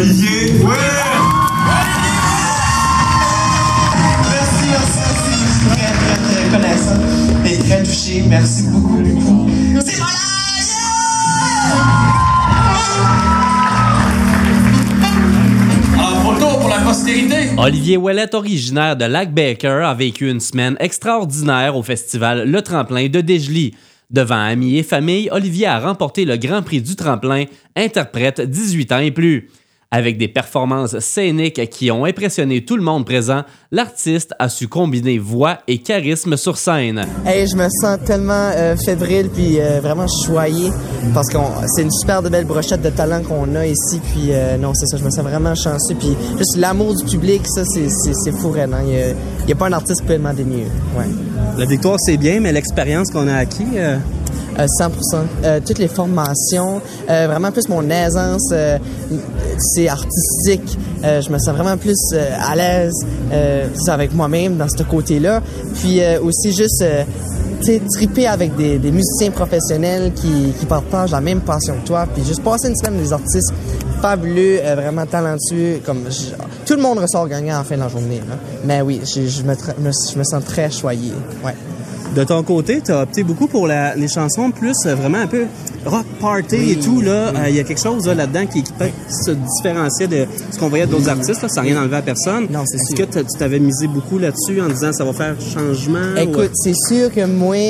Olivier Ouellette. Merci. Très reconnaissant et très touché. Merci beaucoup. C'est malade! Pour la postérité. Olivier Ouellette, originaire de Lac-Baker, a vécu une semaine extraordinaire au festival Le Tremplin de Dégeley. Devant amis et famille, Olivier a remporté le Grand Prix du Tremplin, interprète 18 ans et plus. Avec des performances scéniques qui ont impressionné tout le monde présent, l'artiste a su combiner voix et charisme sur scène. Hey, je me sens tellement fébrile puis vraiment choyé parce que c'est une super de belle brochette de talent qu'on a ici. Puis non, c'est ça, je me sens vraiment chanceux. Puis juste l'amour du public, ça, c'est fou, hein. Il n'y a pas un artiste qui peut demander mieux. Ouais. La victoire, c'est bien, mais l'expérience qu'on a acquis... 100%. Toutes les formations, vraiment plus mon aisance, c'est artistique. Je me sens vraiment plus à l'aise avec moi-même dans ce côté-là. Puis aussi juste triper avec des musiciens professionnels qui partagent la même passion que toi. Puis juste passer une semaine avec des artistes fabuleux, vraiment talentueux. Tout le monde ressort gagnant à la fin de la journée. Là. Mais oui, je me sens très choyé. Ouais. De ton côté, tu as opté beaucoup pour les chansons plus vraiment un peu rock party et tout. Là, il y a quelque chose là-dedans qui peut se différencier de ce qu'on voyait d'autres artistes, là, sans rien enlever à personne. Non, c'est Est-ce sûr. que tu t'avais misé beaucoup là-dessus en disant ça va faire changement? Écoute, c'est sûr que moi,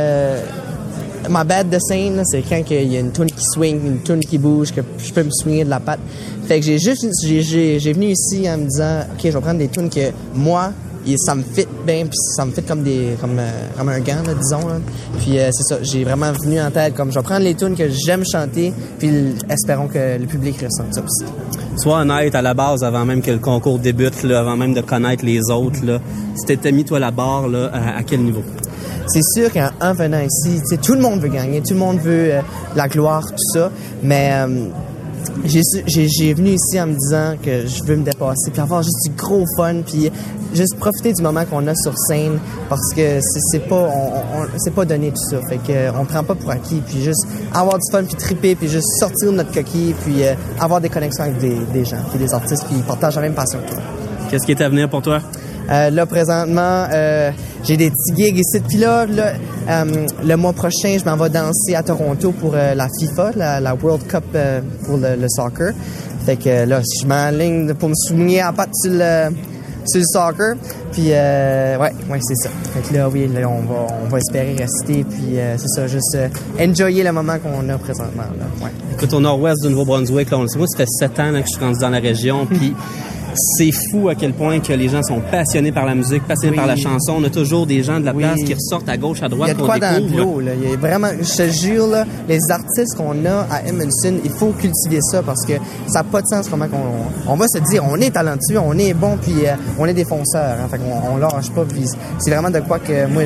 ma bête de scène, là, c'est quand il y a une tune qui swing, une tune qui bouge, que je peux me swinger de la patte. Fait que j'ai venu ici en me disant, OK, je vais prendre des tunes que moi, ça me fit bien, puis ça me fit comme un gant, là, disons. Là. Puis c'est ça, j'ai vraiment venu en tête comme je vais prendre les tunes que j'aime chanter, puis espérons que le public ressente ça aussi. Sois honnête, à la base, avant même que le concours débute, là, avant même de connaître les autres, là, tu t'étais mis, toi, la barre là, à quel niveau? C'est sûr qu'en venant ici, tout le monde veut gagner, tout le monde veut la gloire, tout ça, mais j'ai venu ici en me disant que je veux me dépasser, puis avoir juste du gros fun, puis juste profiter du moment qu'on a sur scène, parce que c'est pas donné tout ça, fait que on prend pas pour acquis, puis juste avoir du fun, puis triper, puis juste sortir de notre coquille, puis avoir des connexions avec des gens, puis des artistes qui partagent la même passion que toi. Qu'est-ce qui est à venir pour toi? Là, présentement, j'ai des petits gigs ici. Puis là, le mois prochain, je m'en vais danser à Toronto pour la FIFA, la World Cup pour le soccer. Fait que là, je m'enligne pour me souligner en patte sur le soccer. Puis, ouais, c'est ça. Fait que là, oui, là, on va espérer rester. Puis, c'est ça, juste enjoyer le moment qu'on a présentement. Là. Ouais. Écoute, au nord-ouest du Nouveau-Brunswick, là, on le sait, moi, ça fait 7 ans là, que je suis rendu dans la région. Puis, c'est fou à quel point que les gens sont passionnés par la musique, passionnés par la chanson. On a toujours des gens de la place qui ressortent à gauche, à droite, qu'on découvre. Il y a de quoi dans l'eau, là. Il y a vraiment, je te jure, là, les artistes qu'on a à Edmundston, il faut cultiver ça parce que ça n'a pas de sens comment on va se dire, on est talentueux, on est bon, puis on est des fonceurs. Hein, fait qu'on lâche pas. Puis c'est vraiment de quoi que moi,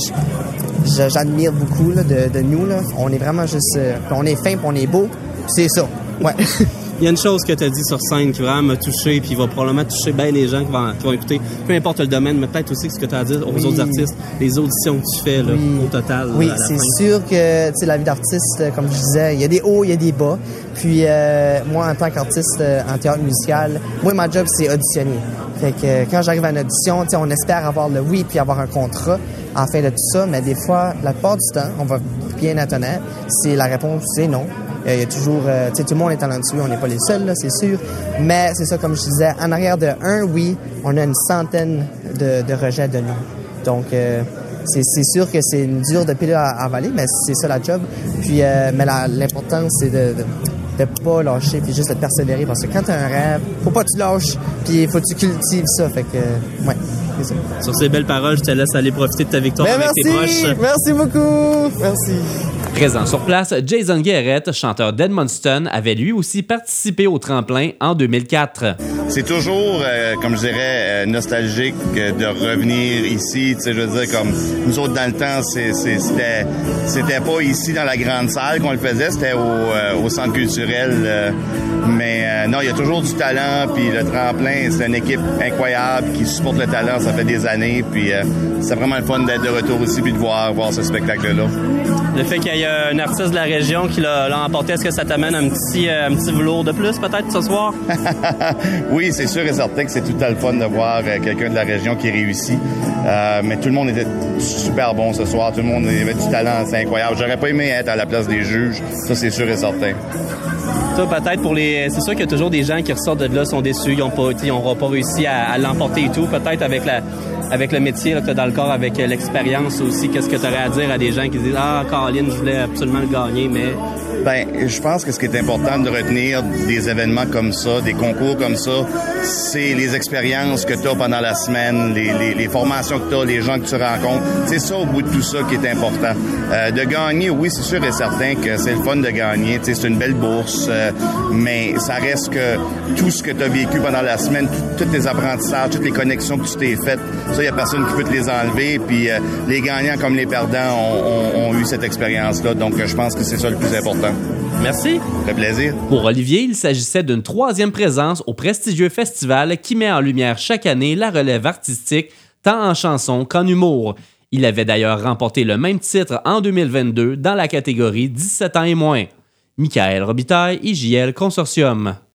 j'admire beaucoup là, de nous. Là. On est vraiment juste... on est fin, puis on est beau. C'est ça. Ouais. Il y a une chose que tu as dit sur scène qui vraiment m'a touché, puis va probablement toucher bien les gens qui vont écouter, peu importe le domaine, mais peut-être aussi ce que tu as à dire aux autres artistes, les auditions que tu fais là, au total. Oui, là, à la fin. C'est sûr que la vie d'artiste, comme je disais, il y a des hauts, il y a des bas. Puis moi, en tant qu'artiste en théâtre musical, moi, ma job, c'est auditionner. Fait que quand j'arrive à une audition, on espère avoir le oui puis avoir un contrat à la fin de tout ça, mais des fois, la plupart du temps, on va bien être honnête, c'est la réponse, c'est non. Il y a toujours, tout le monde est talentueux, on n'est pas les seuls, là, c'est sûr. Mais c'est ça, comme je disais, en arrière de un oui, on a une centaine de rejets de non. Donc, c'est sûr que c'est une dure de pilule à avaler, mais c'est ça la job. Puis, mais l'important, c'est de pas lâcher, puis juste de persévérer, parce que quand tu as un rêve, faut pas que tu lâches, puis faut que tu cultives ça. Fait que, ouais, c'est ça. Sur ces belles paroles, je te laisse aller profiter de ta victoire avec tes proches. Merci beaucoup. Merci. Présent sur place, Jason Guérette, chanteur d'Edmundston, avait lui aussi participé au tremplin en 2004. C'est toujours, comme je dirais, nostalgique de revenir ici. Tu sais, je veux dire, comme nous autres dans le temps, c'était pas ici dans la grande salle qu'on le faisait, c'était au centre culturel. Mais non, il y a toujours du talent, puis le tremplin, c'est une équipe incroyable qui supporte le talent, ça fait des années, puis c'est vraiment le fun d'être de retour ici puis de voir ce spectacle-là. Le fait qu'il y ait un artiste de la région qui l'a emporté, est-ce que ça t'amène un petit velours de plus peut-être ce soir? Oui, c'est sûr et certain que c'est tout à le fun de voir quelqu'un de la région qui réussit. Mais tout le monde était super bon ce soir. Tout le monde avait du talent, c'est incroyable. J'aurais pas aimé être à la place des juges. Ça, c'est sûr et certain. Toi, peut-être c'est sûr qu'il y a toujours des gens qui ressortent de là, sont déçus, ils n'auront pas réussi à l'emporter et tout. Peut-être avec le métier là, que tu as dans le corps, avec l'expérience aussi, qu'est-ce que tu aurais à dire à des gens qui disent « Ah, Caroline, je voulais absolument le gagner, mais... » Ben, je pense que ce qui est important de retenir des événements comme ça, des concours comme ça, c'est les expériences que tu as pendant la semaine, les formations que tu as, les gens que tu rencontres. C'est ça, au bout de tout ça, qui est important. De gagner, oui, c'est sûr et certain que c'est le fun de gagner. C'est une belle bourse, mais ça reste que tout ce que tu as vécu pendant la semaine, tous tes apprentissages, toutes les connexions que tu t'es faites, ça, il n'y a personne qui peut te les enlever. Puis les gagnants comme les perdants ont eu cette expérience-là. Donc, je pense que c'est ça le plus important. Merci. Ça fait plaisir. Pour Olivier, il s'agissait d'une 3e présence au prestigieux festival qui met en lumière chaque année la relève artistique, tant en chanson qu'en humour. Il avait d'ailleurs remporté le même titre en 2022 dans la catégorie 17 ans et moins. Michael Robitaille, IJL Consortium.